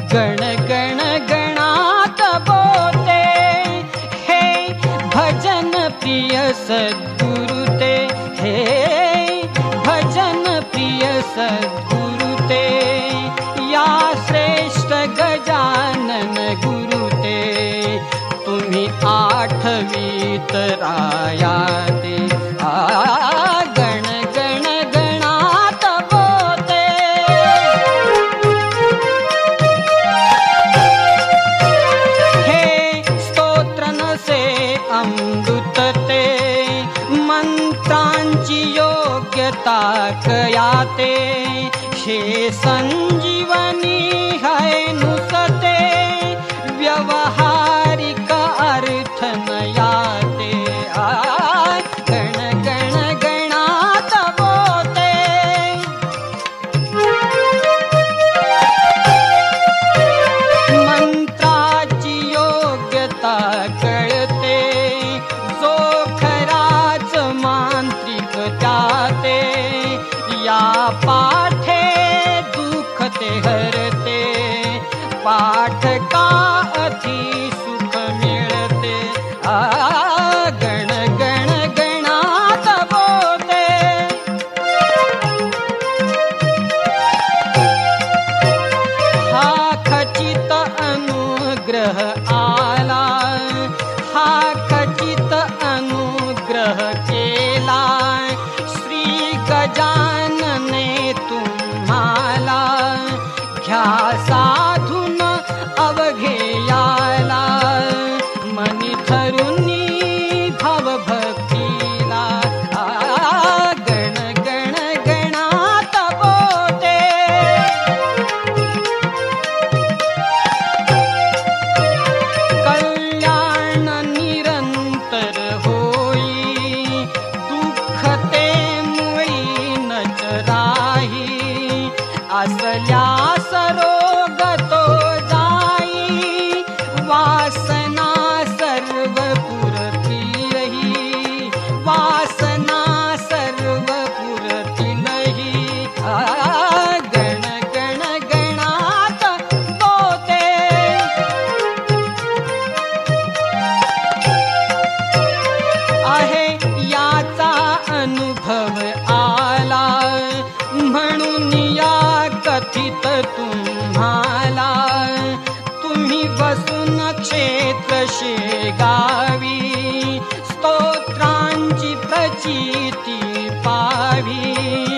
गण गण गणात बोते, हे भजन प्रिय सद्गुरु ते, हे भजन प्रिय सद्गुरु ते, या श्रेष्ठ गजानन गुरु ते, तुम्ही आठवीत राया ते, गण गण गणात बोते. हे स्तोत्र नसे अमृत ते, मंत्रांची योग्यता कयाते, हे संजीवनी है नुसते, व्यवहारिक अर्थ नयाते, गण गण गणात बोते. मंत्राची योग्यता कळते, जो खराच मांत्रिक त्याते, या पाठे दुःख ते हरते, पाठ का अति सुख मिळते, गण गण गणात बोते. हा खचित अनुग्रह आला, हा खचित अनुग्रह केला, श्री गजानने तुम्हाला, घ्या साधून अवघेयाला, मनी धरुनी भाव भक्तीला, गण गण गणात बोते. कल्याण निरंतर होई, दुःख ते मुळी नच राही, असल्यास रोग तो जाई, वासना सर्व पुरतीलही, वासना सर्व पुरतीलही, गण गण गणात बोते. आहे याचा अनुभव आला, म्हणून या कथित तुम्हाला, तुम्ही बसून क्षेत्र शेगावी, स्तोत्रांची प्रचिती पावी,